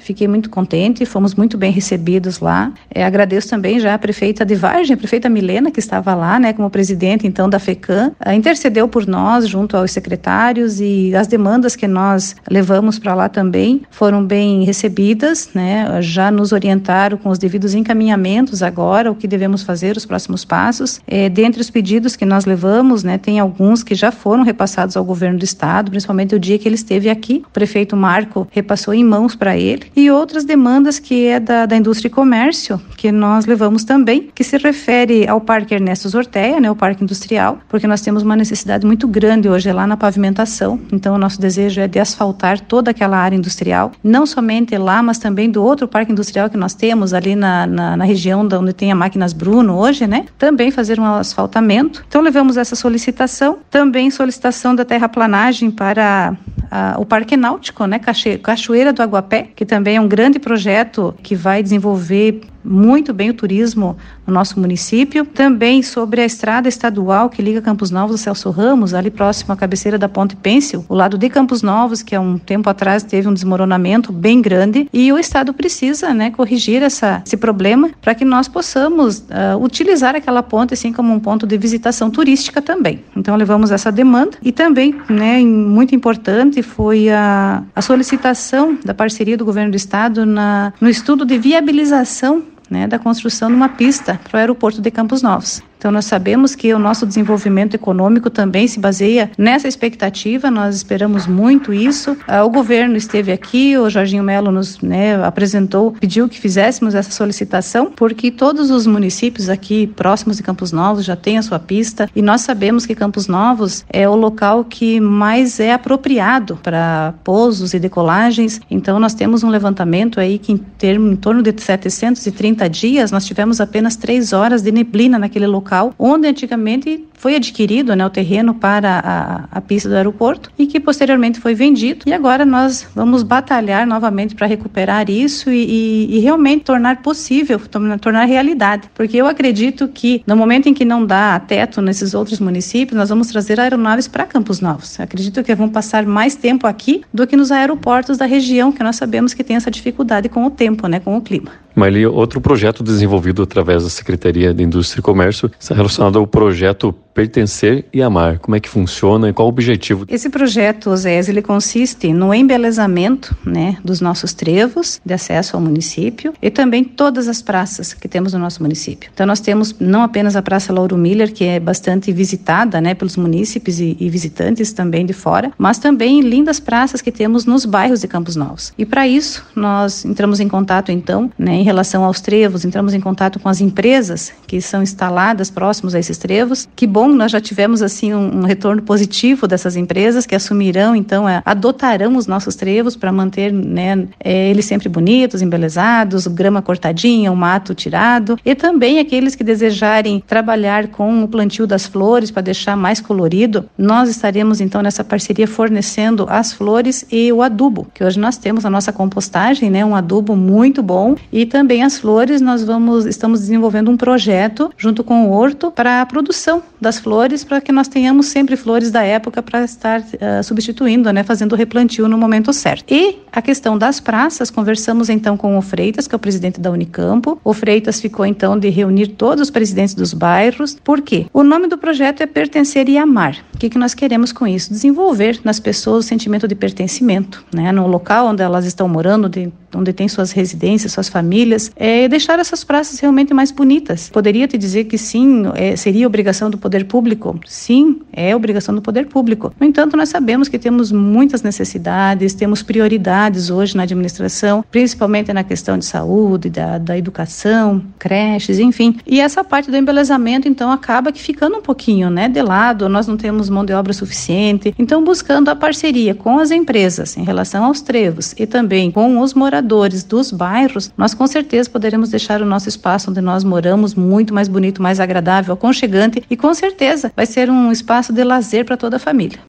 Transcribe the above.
Fiquei muito contente, fomos muito bem recebidos lá. Agradeço também já a prefeita de Vargem, a prefeita Milena, que estava lá, né, como presidente então da FECAM, intercedeu por nós junto aos secretários, e as demandas que nós levamos para lá também foram bem recebidas, né? Já nos orientaram com os devidos encaminhamentos agora, o que devemos fazer, os próximos passos. Dentre os pedidos que nós levamos, né, tem alguns que já foram repassados ao governo do estado, principalmente o dia que ele esteve aqui, o prefeito Marco repassou em mãos para ele, e outras demandas que é da indústria e comércio, que nós levamos também, que se refere ao Parque Ernesto Zorteia, né, o Parque Industrial, porque nós temos uma necessidade muito grande hoje lá na pavimentação, então o nosso desejo é de asfaltar toda aquela área industrial, não somente lá, mas também do outro parque industrial que nós temos ali na região onde tem a Máquinas Bruno hoje, né, também fazer um asfaltamento. Então levamos essa solicitação, também solicitação da terraplanagem para o Parque Náutico, né, Cachoeira do Aguapé, que também é um grande projeto que vai desenvolver muito bem o turismo no nosso município. Também sobre a estrada estadual que liga Campos Novos a Celso Ramos, ali próximo à cabeceira da Ponte Pêncil, o lado de Campos Novos, que há um tempo atrás teve um desmoronamento bem grande, e o estado precisa, né, corrigir esse problema para que nós possamos utilizar aquela ponte assim como um ponto de visitação turística também. Então levamos essa demanda, e também, né, muito importante foi a solicitação da parceria do governo do estado no estudo de viabilização, né, da construção de uma pista para o aeroporto de Campos Novos. Então, nós sabemos que o nosso desenvolvimento econômico também se baseia nessa expectativa, nós esperamos muito isso. O governo esteve aqui, o Jorginho Melo nos apresentou, pediu que fizéssemos essa solicitação, porque todos os municípios aqui próximos de Campos Novos já têm a sua pista, e nós sabemos que Campos Novos é o local que mais é apropriado para pousos e decolagens. Então, nós temos um levantamento aí que em torno de 730 dias, nós tivemos apenas 3 horas de neblina naquele local, onde antigamente foi adquirido, né, o terreno para a pista do aeroporto, e que posteriormente foi vendido, e agora nós vamos batalhar novamente para recuperar isso e realmente tornar possível, tornar realidade, porque eu acredito que no momento em que não dá teto nesses outros municípios, nós vamos trazer aeronaves para Campos Novos. Acredito que vão passar mais tempo aqui do que nos aeroportos da região, que nós sabemos que tem essa dificuldade com o tempo, né, com o clima. Marli, outro projeto desenvolvido através da Secretaria de Indústria e Comércio está relacionado ao projeto Pertencer e Amar. Como é que funciona e qual o objetivo? Esse projeto, Osés, ele consiste no embelezamento, né, dos nossos trevos de acesso ao município, e também todas as praças que temos no nosso município. Então nós temos não apenas a Praça Lauro Miller, que é bastante visitada, né, pelos munícipes e visitantes também de fora, mas também lindas praças que temos nos bairros de Campos Novos. E para isso nós entramos em contato então, né, em relação aos trevos, entramos em contato com as empresas que são instaladas próximos a esses trevos. Que bom, nós já tivemos assim um retorno positivo dessas empresas que assumirão, então, adotarão os nossos trevos para manter, né, eles sempre bonitos, embelezados, grama cortadinha, o mato tirado, e também aqueles que desejarem trabalhar com o plantio das flores para deixar mais colorido, nós estaremos então nessa parceria fornecendo as flores e o adubo, que hoje nós temos a nossa compostagem, né, um adubo muito bom, e também as flores estamos desenvolvendo um projeto junto com o Horto para a produção das flores, para que nós tenhamos sempre flores da época para estar substituindo, né, fazendo o replantio no momento certo. E a questão das praças, conversamos então com o Freitas, que é o presidente da Unicampo. O Freitas ficou então de reunir todos os presidentes dos bairros. Por quê? O nome do projeto é Pertencer e Amar. O que nós queremos com isso? Desenvolver nas pessoas o sentimento de pertencimento, né, no local onde elas estão morando, onde tem suas residências, suas famílias, deixar essas praças realmente mais bonitas. Poderia te dizer que sim, seria obrigação do poder público? Sim, é obrigação do poder público. No entanto, nós sabemos que temos muitas necessidades, temos prioridades hoje na administração, principalmente na questão de saúde, da educação, creches, enfim. E essa parte do embelezamento, então, acaba que ficando um pouquinho, né, de lado, nós não temos mão de obra suficiente. Então, buscando a parceria com as empresas em relação aos trevos e também com os moradores dos bairros, nós com certeza poderemos deixar o nosso espaço onde nós moramos muito mais bonito, mais agradável, aconchegante, e com certeza vai ser um espaço de lazer para toda a família.